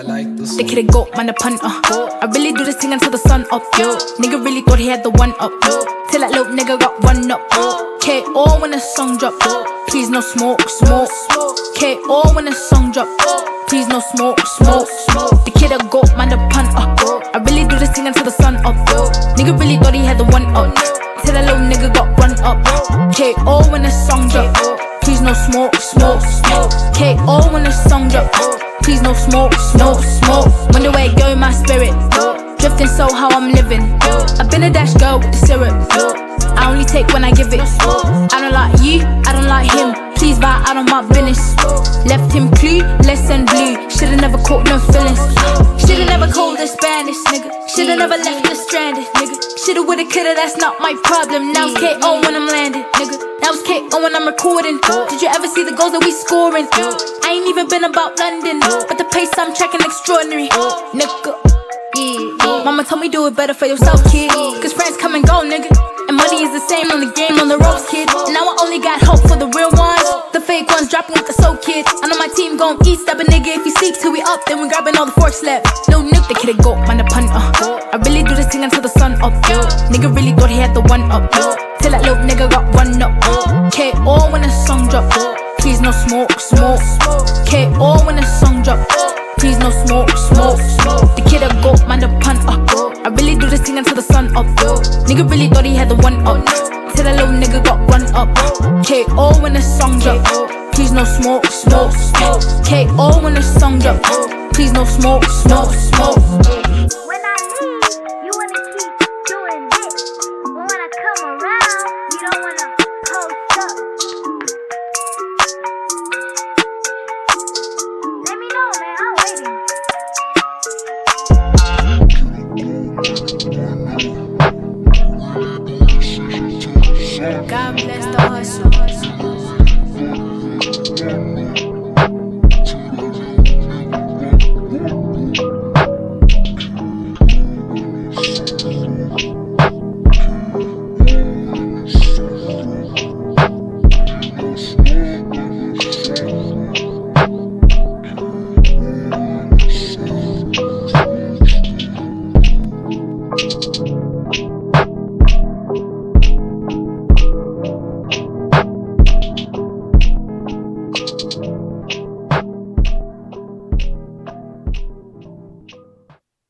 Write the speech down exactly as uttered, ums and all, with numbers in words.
like the song. The kid a goat, man a punter. I really do this thing until the sun up, yo. Nigga really thought he had the one up, yo. Till that little nigga got one up, K O when the song drop, please no smoke, smoke. K O when the song drop, please no smoke, smoke. The kid a goat, man a punter. I really do this thing until the sun up, yo. Nigga really thought he had the one up. Till that little nigga got one up. K O when the song drop, please no smoke, smoke, smoke. K O when the song drop, please no smoke, smoke, smoke. Wonder where it go, my spirit. Drifting so how I'm living. I've been a dash girl with the syrup. I only take when I give it. I don't like you, I don't like him. Please buy out of my business. Left him clueless and blue. Shoulda never caught no feelings. Shoulda never called the Spanish, nigga. Shoulda never left us stranded, nigga. Shoulda, woulda, coulda, that's not my problem. Now it's K O when I'm landed, nigga. Now it's K O when I'm recording. Did you ever see the goals that we scoring? I ain't even been about London, but the pace I'm checking extraordinary, nigga. Yeah. Mama told me do it better for yourself, kid. Cause friends come and go, nigga. And money is the same on the game, on the ropes, kid. And now I only got hope for the real ones. The fake ones dropping with the soul, kid. I know my team gon' eat, step a nigga. If he sleep till we up, then we grabbing all the forks left. Lil' Nick, the kid a goat, man a punter. I really do this thing until the sun up, yo. Nigga really thought he had the one up, yo. Till that little nigga got one up. K O when the song drop, please no smoke, smoke. K O when the song drop, please no smoke, smoke. The kid a goat, man a punter. I really do this thing until the sun up, yo. Nigga really thought he had the one up. Till that little nigga got one up. K O when the song drop, please no smoke, smoke, smoke. K O when the song drop, please no smoke, smoke, smoke.